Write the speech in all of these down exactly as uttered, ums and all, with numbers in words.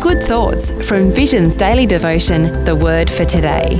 Good thoughts from Vision's daily devotion, The Word for Today.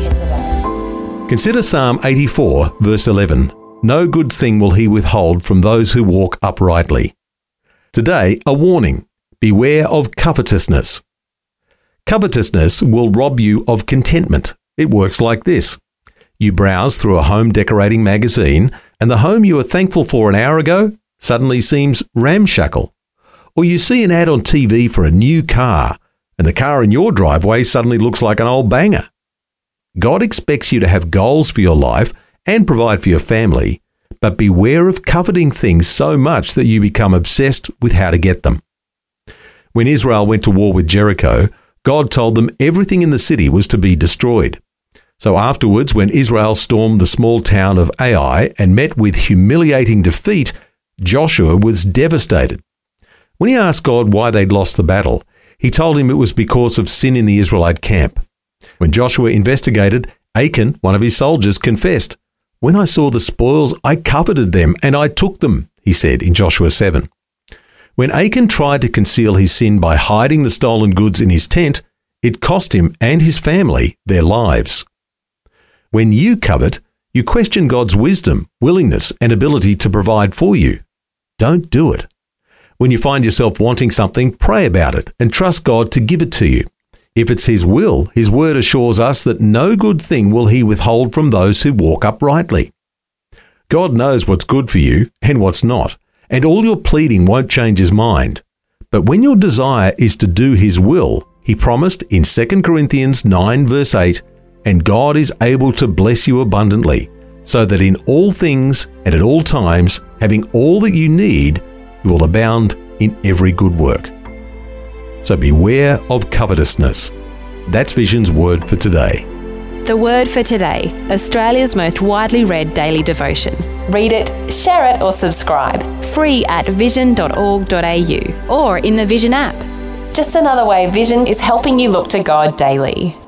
Consider Psalm eighty-four, verse eleven. No good thing will he withhold from those who walk uprightly. Today, a warning. Beware of covetousness. Covetousness will rob you of contentment. It works like this. You browse through a home decorating magazine, and the home you were thankful for an hour ago suddenly seems ramshackle. Or you see an ad on T V for a new car, and the car in your driveway suddenly looks like an old banger. God expects you to have goals for your life and provide for your family, but beware of coveting things so much that you become obsessed with how to get them. When Israel went to war with Jericho, God told them everything in the city was to be destroyed. So afterwards, when Israel stormed the small town of Ai and met with humiliating defeat, Joshua was devastated. When he asked God why they'd lost the battle, he told him it was because of sin in the Israelite camp. When Joshua investigated, Achan, one of his soldiers, confessed, "When I saw the spoils, I coveted them and I took them," he said in Joshua seven. When Achan tried to conceal his sin by hiding the stolen goods in his tent, it cost him and his family their lives. When you covet, you question God's wisdom, willingness, and ability to provide for you. Don't do it. When you find yourself wanting something, pray about it and trust God to give it to you. If it's His will, His word assures us that no good thing will He withhold from those who walk uprightly. God knows what's good for you and what's not, and all your pleading won't change His mind. But when your desire is to do His will, He promised in Second Corinthians nine verse eight, "And God is able to bless you abundantly, so that in all things and at all times, having all that you need, you will abound in every good work." So beware of covetousness. That's Vision's Word for Today. The Word for Today, Australia's most widely read daily devotion. Read it, share it or subscribe. Free at vision dot org dot a u or in the Vision app. Just another way Vision is helping you look to God daily.